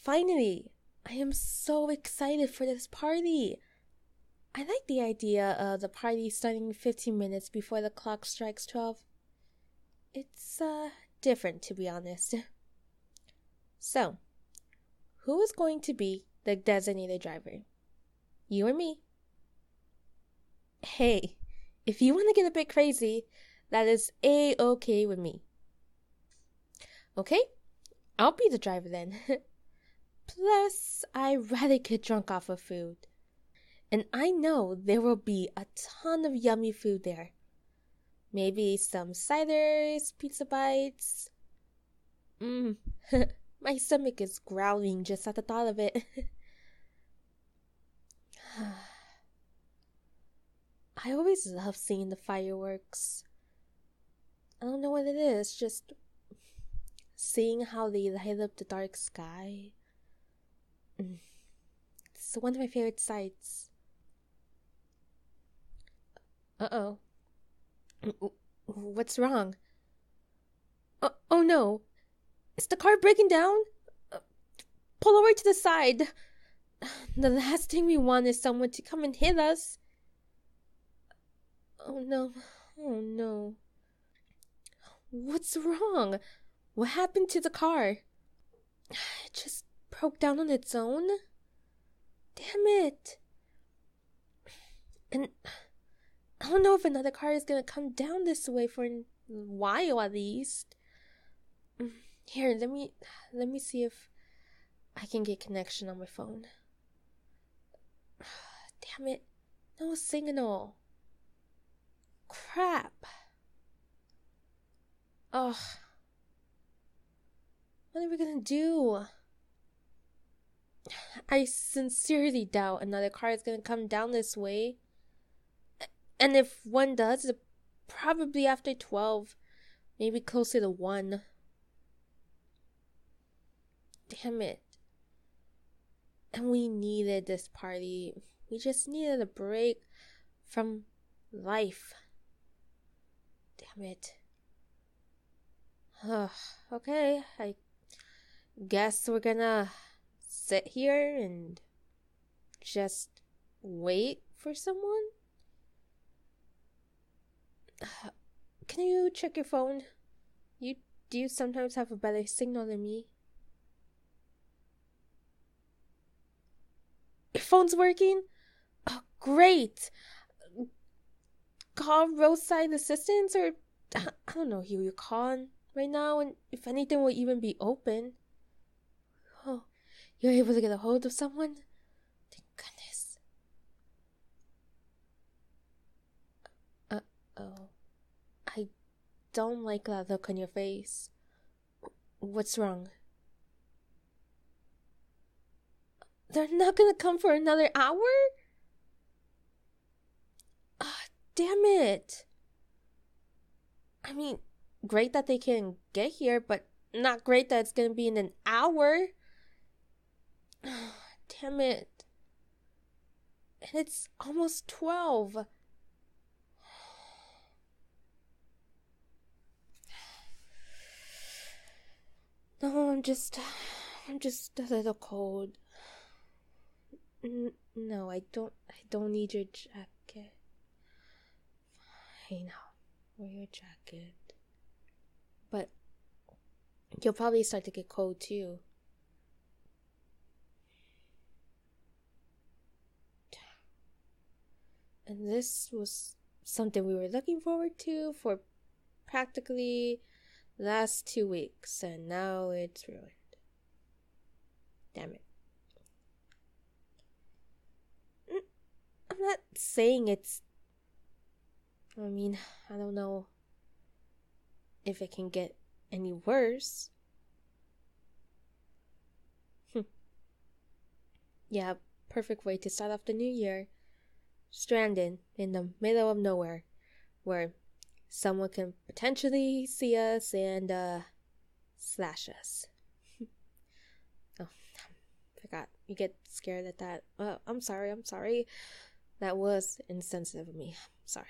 Finally! I am so excited for this party. I like the idea of the party starting 15 minutes before the clock strikes 12. It's, different, to be honest. So, who is going to be the designated driver? You or me? Hey, if you want to get a bit crazy, that is A-okay with me. Okay, I'll be the driver then. Plus, I rather get drunk off of food. And I know there will be a ton of yummy food there. Maybe some ciders, pizza bites. My stomach is growling just at the thought of it. I always love seeing the fireworks. I don't know what it is, just seeing how they light up the dark sky. It's one of my favorite sights. Uh-oh. What's wrong? Oh no! Is the car breaking down? Pull over to the side. The last thing we want is someone to come and hit us. Oh no. Oh no. What's wrong? What happened to the car? It just broke down on its own? Damn it. And I don't know if another car is gonna come down this way for a while at least. Here, let me see if I can get connection on my phone. Damn it. No signal. Crap. Ugh. What are we gonna do? I sincerely doubt another car is gonna come down this way. And if one does, it's probably after 12. Maybe closer to 1. Damn it. And we needed this party. We just needed a break from life. Damn it. Okay, I guess we're gonna sit here and just wait for someone? Can you check your phone? Do you sometimes have a better signal than me? Your phone's working? Oh, great! Call roadside assistance, or I don't know who you're calling right now, and if anything will even be open. Oh, you're able to get a hold of someone? Thank goodness. Uh-oh. I don't like that look on your face. What's wrong? They're not gonna come for another hour? Ah, damn it. I mean, great that they can get here, but not great that it's gonna be in an hour. Damn it. And it's almost 12. No, I'm just a little cold. No, I don't need your jacket. Fine, I'll wear your jacket. But you'll probably start to get cold too. And this was something we were looking forward to for practically the last 2 weeks, and now it's ruined. Damn it. I'm not saying it's... I mean, I don't know if it can get any worse. Yeah, perfect way to start off the new year. Stranded in the middle of nowhere, where someone can potentially see us and, slash us. Oh, forgot. You get scared at that. I'm sorry. That was insensitive of me. Sorry.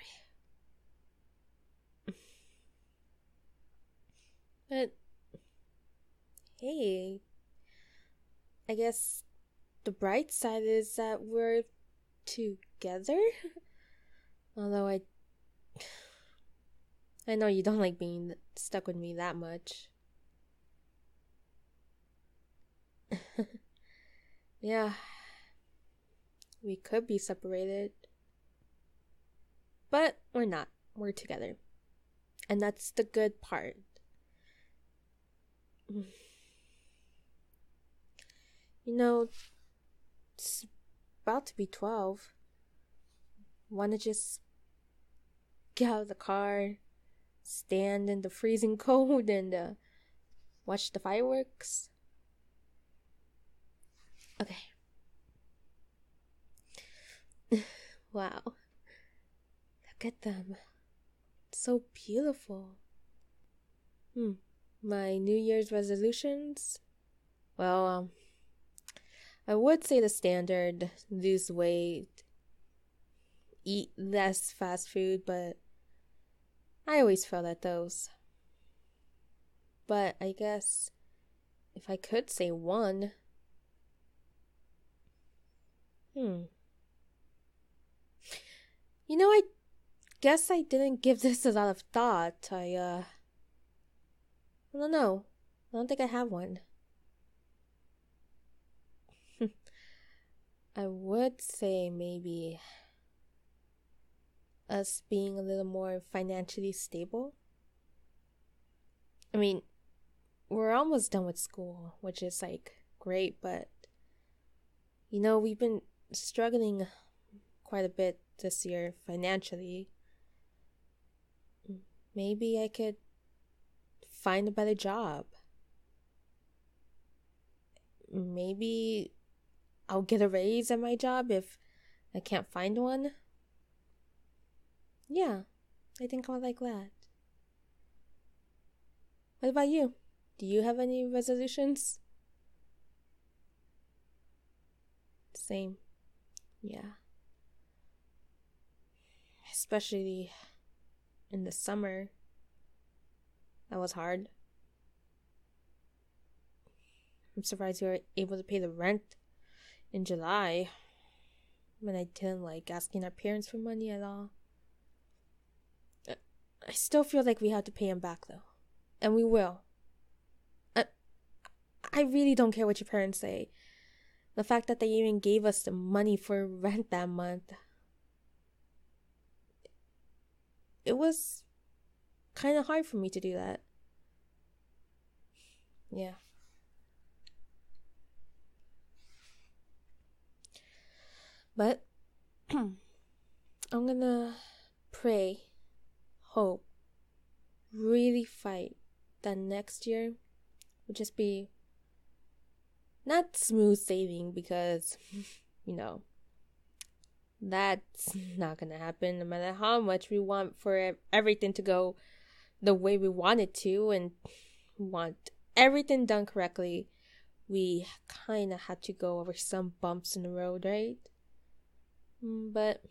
But, hey, I guess the bright side is that we're together. Although I know you don't like being stuck with me that much. Yeah, we could be separated. But we're not. We're together. And that's the good part. You know, it's about to be 12. Wanna just get out of the car, stand in the freezing cold, and watch the fireworks? Okay. Wow. Look at them. So beautiful. My New Year's resolutions? Well, I would say the standard: lose weight, eat less fast food, but I always fail at those. But I guess if I could say one, I guess I didn't give this a lot of thought. I don't know. I don't think I have one. I would say maybe us being a little more financially stable. I mean, we're almost done with school, which is like great, but we've been struggling quite a bit this year financially. Maybe I could find a better job. Maybe I'll get a raise at my job if I can't find one. Yeah, I think I'll like that. What about you? Do you have any resolutions? Same. Yeah. Especially in the summer. That was hard. I'm surprised we were able to pay the rent in July when I didn't like asking our parents for money at all. I still feel like we have to pay them back though. And we will. I really don't care what your parents say. The fact that they even gave us the money for rent that month. It was kind of hard for me to do that. Yeah. But I'm gonna pray, hope, really fight that next year will just be not smooth sailing, because that's not gonna happen no matter how much we want for everything to go the way we want it to and want everything done correctly. We kind of had to go over some bumps in the road, right? But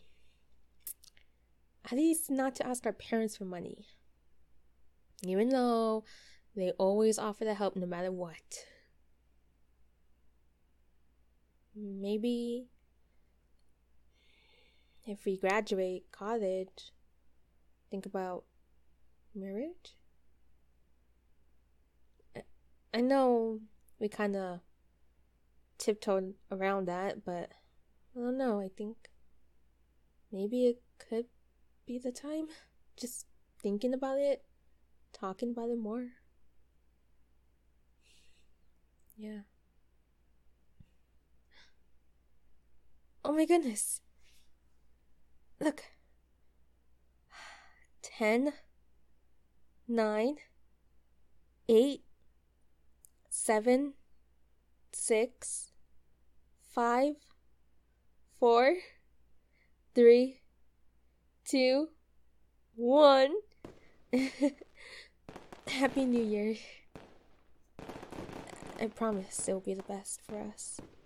at least not to ask our parents for money, even though they always offer the help no matter what. Maybe if we graduate college, think about marriage. I know we kind of tiptoed around that, but I don't know. I think maybe it could be the time. Just thinking about it, talking about it more. Yeah. Oh my goodness. Look. 10, 9, 8, 7, 6, 5, 4, 3, 2, 1. Happy New Year. I promise it will be the best for us.